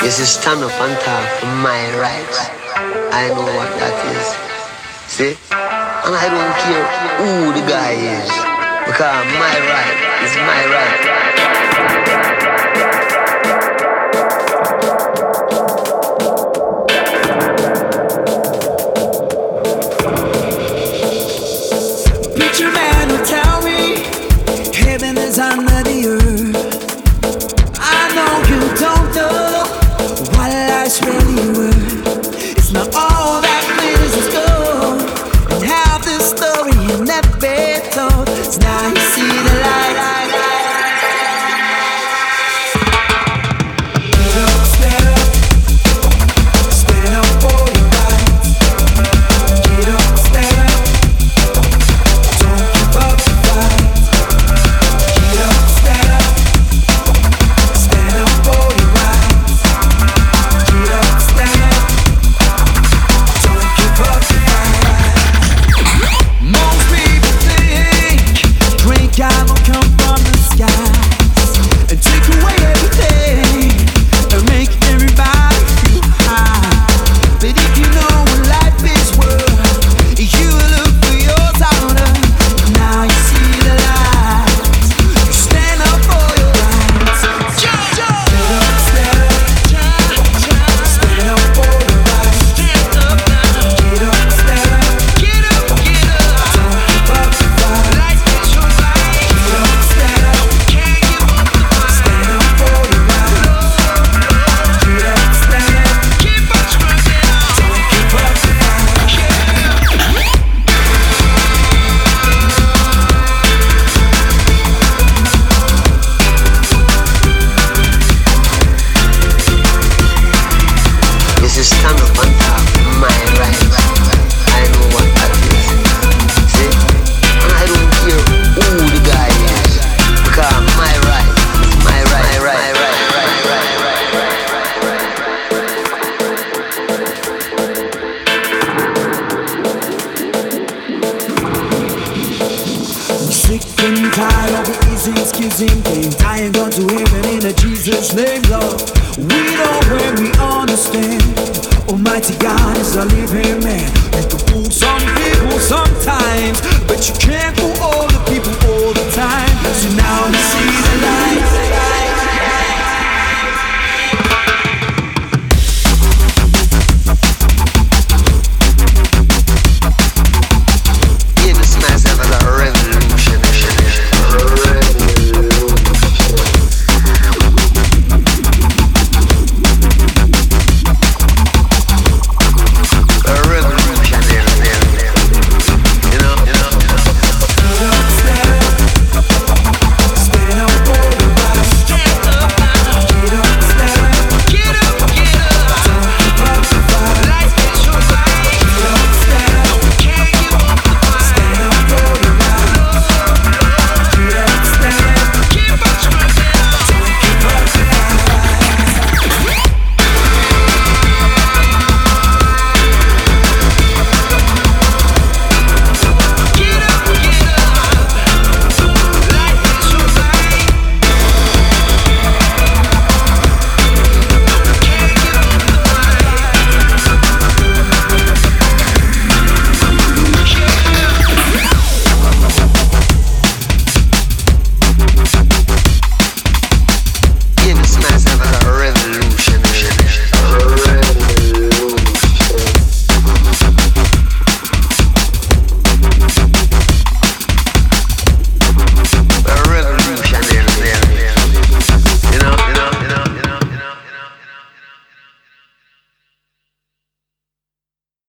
This is stand up and talk for my rights. I know what that is. See? And I don't care who the guy is, because my right is my right. Preacher man will tell me heaven is under the earth. I know you don't know what life's really worth. It's not all that glitters is gold, and half the story you never told. So now you see the light. Stand up for your rights. Get up, stand up. Don't give up the fight. Get up, stand up. Stand up for your rights. Get up, stand up. Don't give up the fight. Most people think great God will come from the skies and take away everything and make everybody feel high. But if you know what life is worth, you look for yours on earth. Now you see the light. You stand up for your rights. Stand up, stand up. Stand up for your rights. Get up, stand up. Don't give up the fight. Life is your right. Get up, stand up. Can't give up the fight. Stand up for your rights. Get up, stand up. Keep on screaming out. Don't give up the fight. This is stand up and talk for my rights. I know what that is. See? And I don't care who the guy is, because my right is my right. I'm sick and tired of the easy excusing things. I ain't gone to heaven in a Jesus name, Lord. We know when we understand. Almighty God is a living man. You can fool some people sometimes, but you can't fool